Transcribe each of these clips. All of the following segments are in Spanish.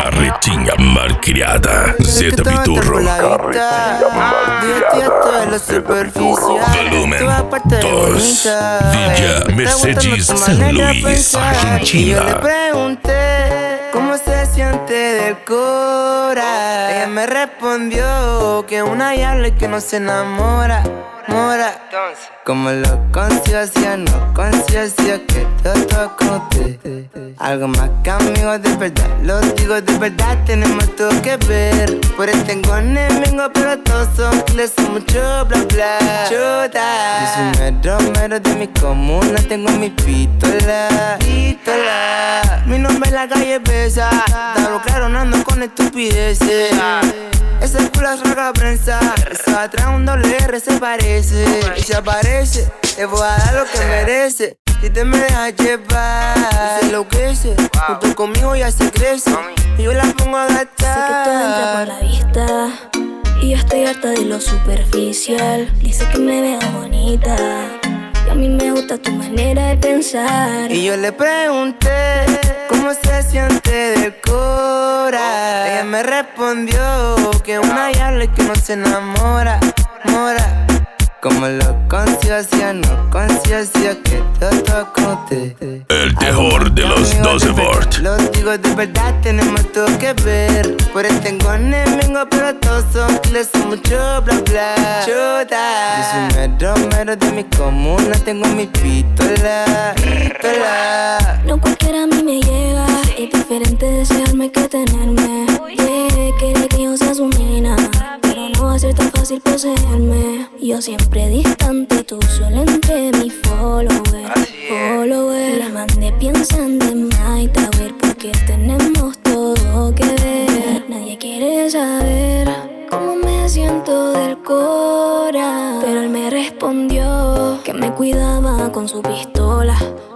Carretinha malcriada. Zeta Piturro. Volumen 2. Villa Mercedes San Luis, Argentina. Yo le pregunté cómo se siente del cora. Ella me respondió que una diabla y que no se enamora. Como lo conciencia, no conciencia que todo con usted. Algo más que amigos de verdad, lo digo de verdad, tenemos todo que ver. Por eso tengo enemigos, pero todos son kiles, son mucho bla bla. Chuta, yo soy mero de mi comuna, tengo mi pistola. Mi nombre en la calle pesa, claro, claro, no ando con estupideces. Ese culo es roca prensa, eso atrás un doble R se parece. Y si aparece, le voy a dar lo que merece. Si te me dejas llevar, y se enloquece, junto conmigo ya se crece. Y yo la pongo a gastar. Sé que todo entra por la vista y yo estoy harta de lo superficial. Dice que me veo bonita y a mí me gusta tu manera de pensar. Y yo le pregunté cómo se siente del cora. Ella me respondió que una diabla y que no se enamora. Como lo conciencia, no conciencia que todo con usted. El terror de los 12 volts. Lo digo de verdad, tenemos todo que ver. Por eso tengo enemigos, pero todos son kiles, son mucho bla bla. Chuta, yo soy mero de mi comuna, tengo mi pistola. No cualquiera a mí me llega, es diferente desearme que tenerme. Quiere que yo sea su nena, pero no va a ser tan fácil poseerme. Yo siempre distante, tú solo entre mi follower. La mandé pensando en Night Tower porque tenemos todo que ver. Nadie quiere saber cómo me siento del cora, pero él me respondió que me cuidaba con su pistola.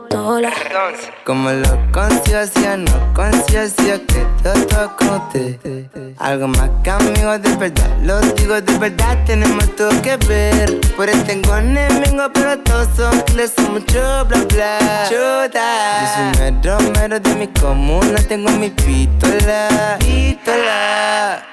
Como lo conciencia, no conciencia que todo con usted. Algo más que amigos de verdad, lo digo de verdad, tenemos todo que ver. Por eso tengo enemigos, pero todos son kiles, son mucho bla bla. Chuta, yo soy mero de mi comuna, tengo mi pistola.